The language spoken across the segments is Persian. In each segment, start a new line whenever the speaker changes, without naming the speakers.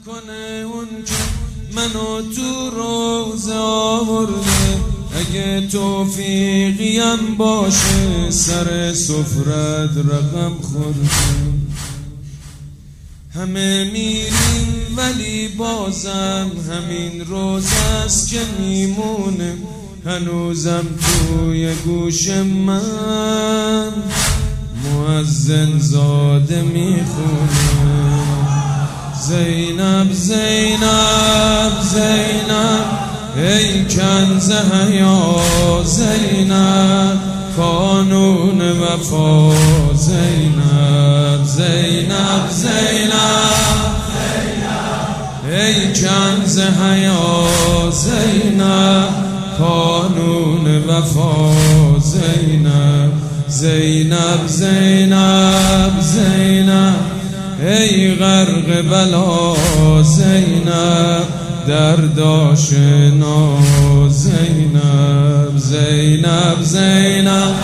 کنه اون که منو تو روزه آورده. اگه توفیقیم باشه سر سفرت رقم خورده. همه میریم ولی بازم همین روز است که میمونه. هنوزم توی گوش من مؤذن زاده میخونه. زینب زینب زینب ای کنز حیا، زینب قانون وفا. زینب زینب زینب ای کنز حیا، زینب قانون وفا. زینب زینب زینب زینب ای غرق بلا، زینب درد آشنا. زینب زینب زینب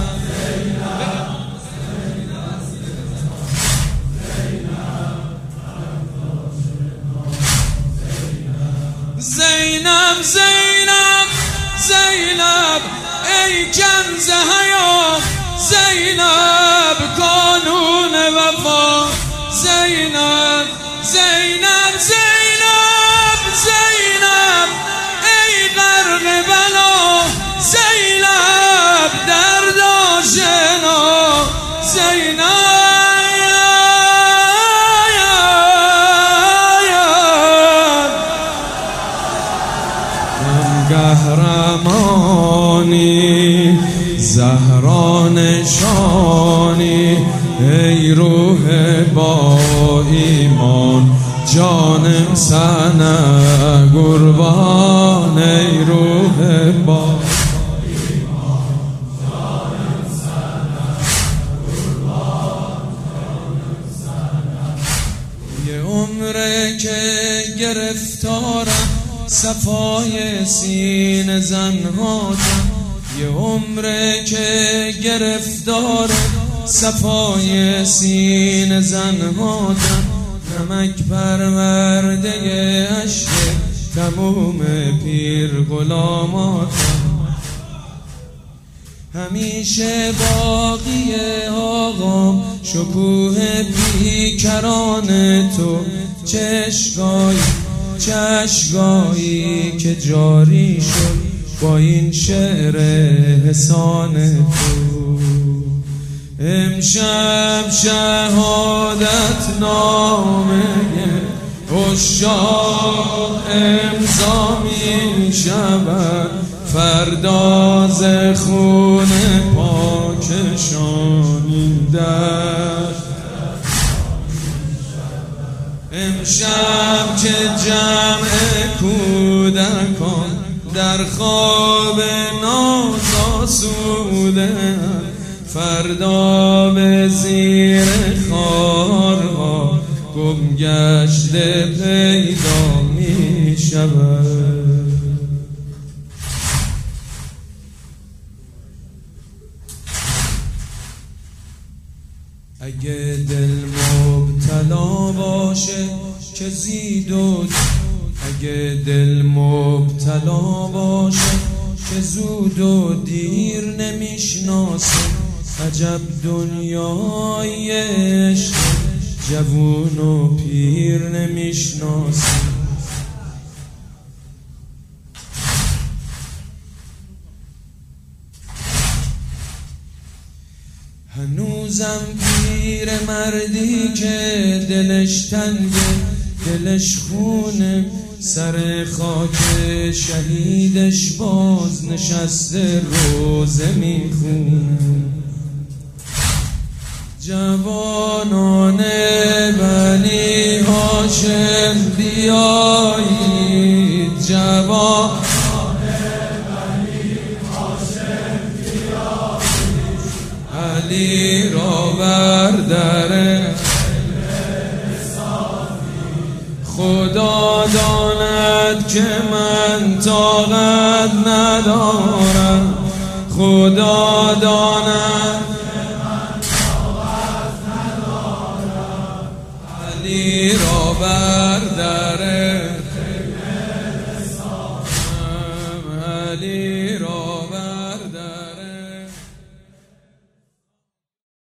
زینب زینب زینب ای کنز حیا، زینب قانون وفا. زینب زینب زینب زینب ای غرق بلا، زینب درد آشنا. زینب قهرمانی زهرا نشانی، ای روح با ایمان جانم سنه قربان. ای روح با ایمان جانم سنه قربان، جانم سنه. یه عمره که گرفتارم صفای سینه زنهاتم. یه عمره که گرفتارم صفای سینه زنهاتم. نمک پرورده عشق تموم پیر غلاماتم. همیشه باقی آقام شکوه بیکران تو. چشگاهی که جاری شد با این شعر حسان تو. امشب شهادت نامه عشاق امضا می شود، فردا ز خون پاکشان این دشت. امشب که جمع کودکان در خواب ناز آسوده، فردا به زیر خارها گم گشته پیدا می شود. اگه دل مبتلا باشه که زید و اگه دل مبتلا باشه که زود و دیر نمیشناسه. عجب دنیای عشق جوون و پیر نمیشناسه. هنوزم پیر مردی که دلش تنگه، دلش خونه، سر خاک شهیدش باز نشسته روزه میخونه. جوانان بنی هاشم بیایید، جوانان بنی هاشم بیایید، علی را برداره خدا داند که من طاقت ندارم. خدا داند که من طاقت ندارم. علی را برداره ولی